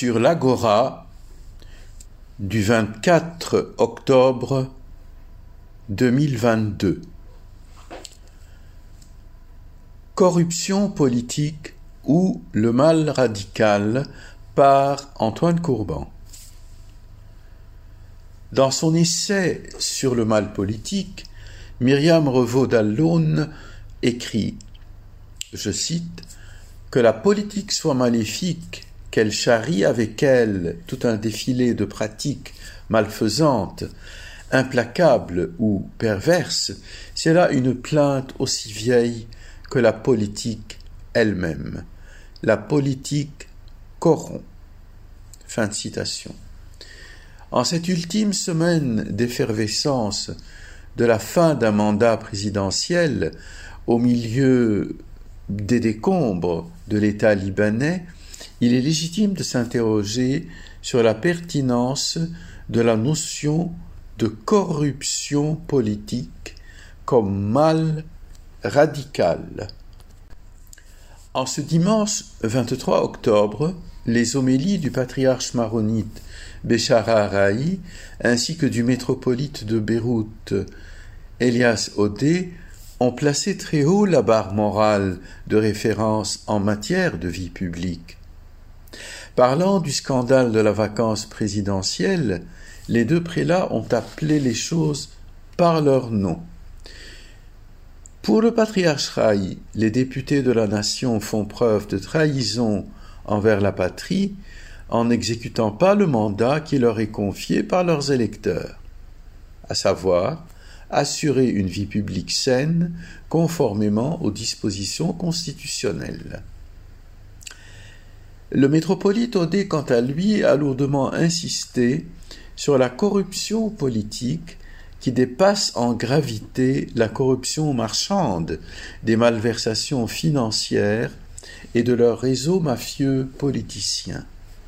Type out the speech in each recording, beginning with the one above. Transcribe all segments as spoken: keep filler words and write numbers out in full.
sur l'Agora du vingt-quatre octobre deux mille vingt-deux. Corruption politique ou le mal radical par Antoine Courban. Dans son essai sur le mal politique, Myriam Revaud-Dallon écrit, je cite, « Que la politique soit maléfique, qu'elle charrie avec elle tout un défilé de pratiques malfaisantes, implacables ou perverses, c'est là une plainte aussi vieille que la politique elle-même. La politique corrompt. » Fin de citation. En cette ultime semaine d'effervescence de la fin d'un mandat présidentiel, au milieu des décombres de l'État libanais, il est légitime de s'interroger sur la pertinence de la notion de corruption politique comme mal radical. En ce dimanche vingt-trois octobre, les homélies du patriarche maronite Béchara Raï ainsi que du métropolite de Beyrouth Elias Odeh ont placé très haut la barre morale de référence en matière de vie publique. Parlant du scandale de la vacance présidentielle, les deux prélats ont appelé les choses par leur nom. Pour le patriarche Raï, les députés de la nation font preuve de trahison envers la patrie en n'exécutant pas le mandat qui leur est confié par leurs électeurs, à savoir assurer une vie publique saine conformément aux dispositions constitutionnelles. Le métropolite Odeh, quant à lui, a lourdement insisté sur la corruption politique qui dépasse en gravité la corruption marchande des malversations financières et de leurs réseaux mafieux politiciens.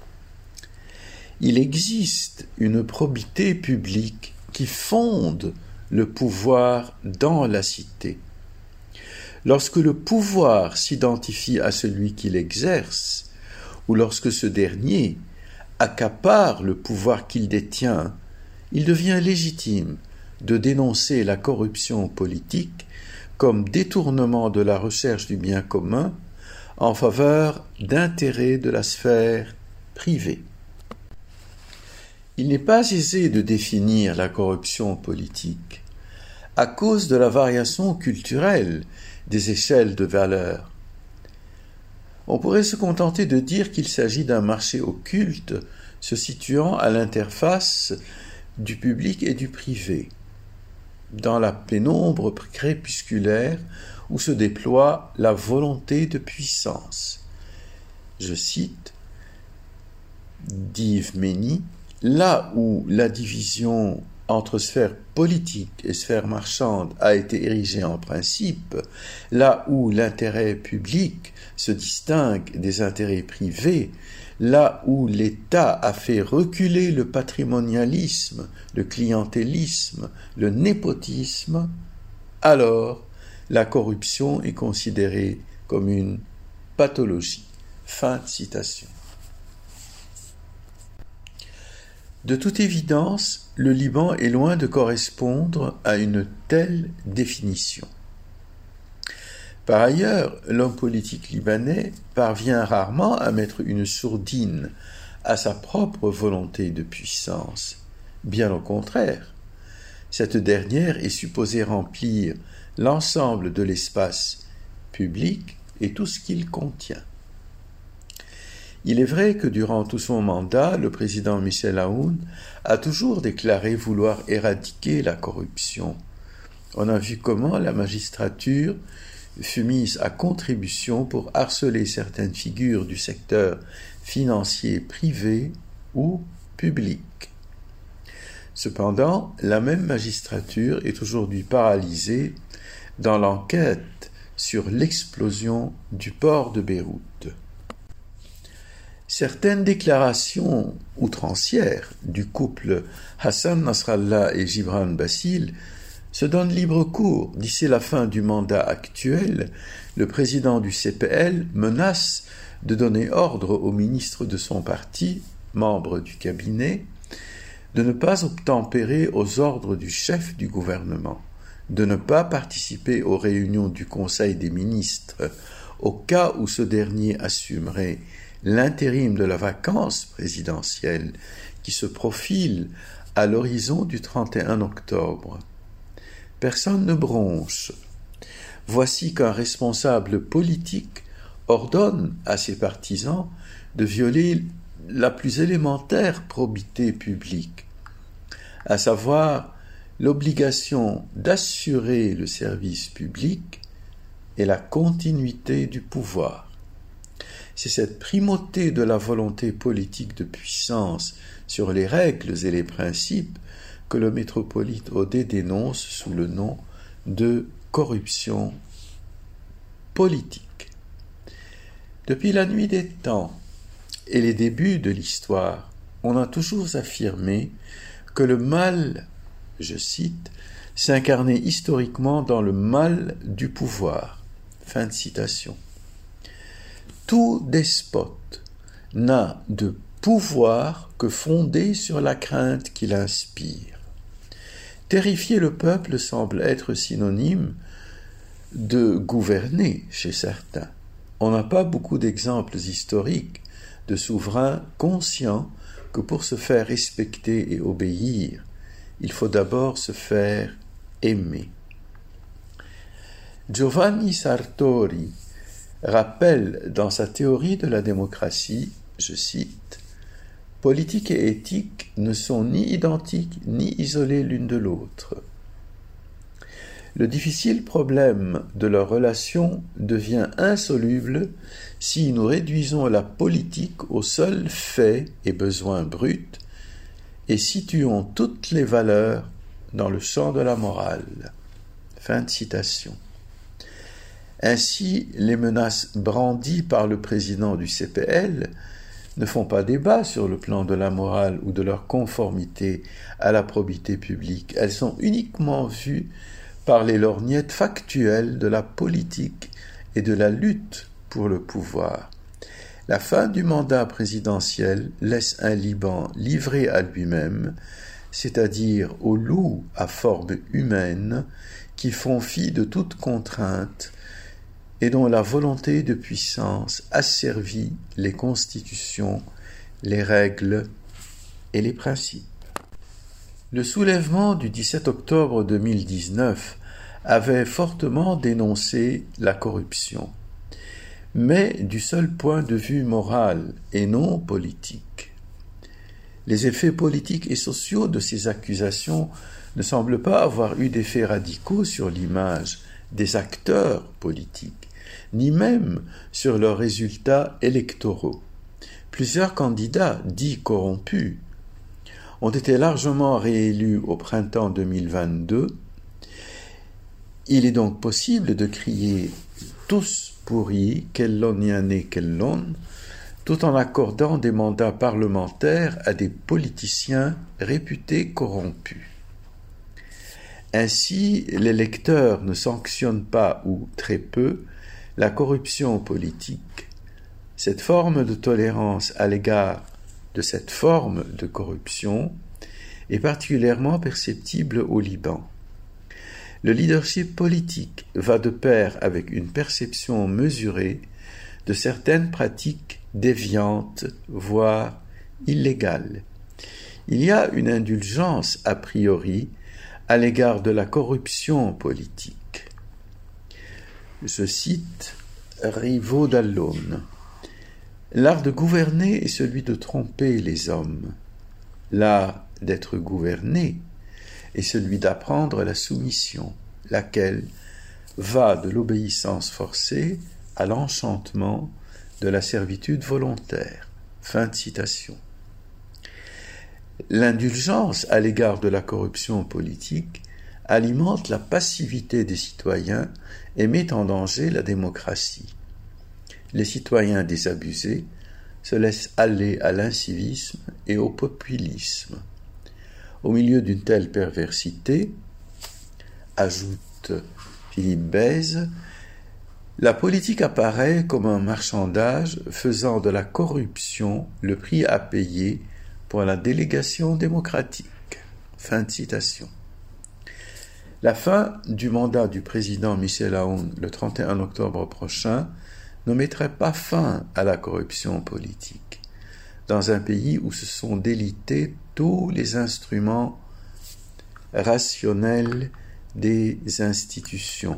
Il existe une probité publique qui fonde le pouvoir dans la cité. Lorsque le pouvoir s'identifie à celui qui l'exerce, ou lorsque ce dernier accapare le pouvoir qu'il détient, il devient légitime de dénoncer la corruption politique comme détournement de la recherche du bien commun en faveur d'intérêts de la sphère privée. Il n'est pas aisé de définir la corruption politique à cause de la variation culturelle des échelles de valeur. On pourrait se contenter de dire qu'il s'agit d'un marché occulte se situant à l'interface du public et du privé, dans la pénombre crépusculaire où se déploie la volonté de puissance. Je cite d'Yves Mény, « Là où la division entre sphère politique et sphère marchande a été érigée en principe, là où l'intérêt public se distingue des intérêts privés, là où l'État a fait reculer le patrimonialisme, le clientélisme, le népotisme, alors la corruption est considérée comme une pathologie. » Fin de citation. De toute évidence, le Liban est loin de correspondre à une telle définition. Par ailleurs, l'homme politique libanais parvient rarement à mettre une sourdine à sa propre volonté de puissance. Bien au contraire, cette dernière est supposée remplir l'ensemble de l'espace public et tout ce qu'il contient. Il est vrai que durant tout son mandat, le président Michel Aoun a toujours déclaré vouloir éradiquer la corruption. On a vu comment la magistrature fut mise à contribution pour harceler certaines figures du secteur financier privé ou public. Cependant, la même magistrature est aujourd'hui paralysée dans l'enquête sur l'explosion du port de Beyrouth. Certaines déclarations outrancières du couple Hassan Nasrallah et Gibran Bassil se donnent libre cours. D'ici la fin du mandat actuel, le président du C P L menace de donner ordre aux ministres de son parti, membres du cabinet, de ne pas obtempérer aux ordres du chef du gouvernement, de ne pas participer aux réunions du Conseil des ministres au cas où ce dernier assumerait l'intérim de la vacance présidentielle qui se profile à l'horizon du trente et un octobre. Personne ne bronche. Voici qu'un responsable politique ordonne à ses partisans de violer la plus élémentaire probité publique, à savoir l'obligation d'assurer le service public et la continuité du pouvoir. C'est cette primauté de la volonté politique de puissance sur les règles et les principes que le métropolite Odet dénonce sous le nom de corruption politique. Depuis la nuit des temps et les débuts de l'histoire, on a toujours affirmé que le mal, je cite, s'incarnait historiquement dans le mal du pouvoir. Fin de citation. Tout despote n'a de pouvoir que fondé sur la crainte qu'il inspire. Terrifier le peuple semble être synonyme de gouverner chez certains. On n'a pas beaucoup d'exemples historiques de souverains conscients que pour se faire respecter et obéir, il faut d'abord se faire aimer. Giovanni Sartori rappelle dans sa théorie de la démocratie, je cite, « Politique et éthique ne sont ni identiques ni isolées l'une de l'autre. Le difficile problème de leur relation devient insoluble si nous réduisons la politique aux seuls faits et besoins bruts et situons toutes les valeurs dans le champ de la morale. » Fin de citation. Ainsi, les menaces brandies par le président du C P L ne font pas débat sur le plan de la morale ou de leur conformité à la probité publique. Elles sont uniquement vues par les lorgnettes factuelles de la politique et de la lutte pour le pouvoir. La fin du mandat présidentiel laisse un Liban livré à lui-même, c'est-à-dire aux loups à forme humaine qui font fi de toute contrainte et dont la volonté de puissance asservit les constitutions, les règles et les principes. Le soulèvement du dix-sept octobre deux mille dix-neuf avait fortement dénoncé la corruption, mais du seul point de vue moral et non politique. Les effets politiques et sociaux de ces accusations ne semblent pas avoir eu d'effets radicaux sur l'image des acteurs politiques, ni même sur leurs résultats électoraux. Plusieurs candidats dits corrompus ont été largement réélus au printemps deux mille vingt-deux. Il est donc possible de crier « tous pourris, kellon yané kellon », tout en accordant des mandats parlementaires à des politiciens réputés corrompus. Ainsi, l'électeur ne sanctionne pas, ou très peu, la corruption politique. Cette forme de tolérance à l'égard de cette forme de corruption est particulièrement perceptible au Liban. Le leadership politique va de pair avec une perception mesurée de certaines pratiques déviantes, voire illégales. Il y a une indulgence a priori à l'égard de la corruption politique. Je cite Rivo Dallone. L'art de gouverner est celui de tromper les hommes. L'art d'être gouverné est celui d'apprendre la soumission, laquelle va de l'obéissance forcée à l'enchantement de la servitude volontaire. Fin de citation. L'indulgence à l'égard de la corruption politique alimente la passivité des citoyens et met en danger la démocratie. Les citoyens désabusés se laissent aller à l'incivisme et au populisme. Au milieu d'une telle perversité, ajoute Philippe Bèze, La politique apparaît comme un marchandage faisant de la corruption le prix à payer pour la délégation démocratique. Fin de citation. La fin du mandat du président Michel Aoun le trente et un octobre prochain ne mettrait pas fin à la corruption politique, dans un pays où se sont délités tous les instruments rationnels des institutions,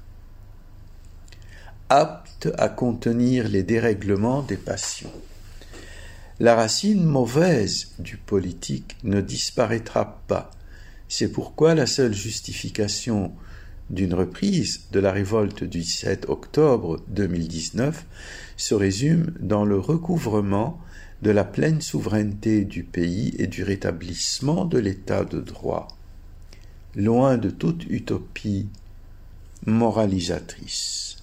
aptes à contenir les dérèglements des passions. La racine mauvaise du politique ne disparaîtra pas. C'est pourquoi la seule justification d'une reprise de la révolte du dix-sept octobre deux mille dix-neuf se résume dans le recouvrement de la pleine souveraineté du pays et du rétablissement de l'état de droit, loin de toute utopie moralisatrice.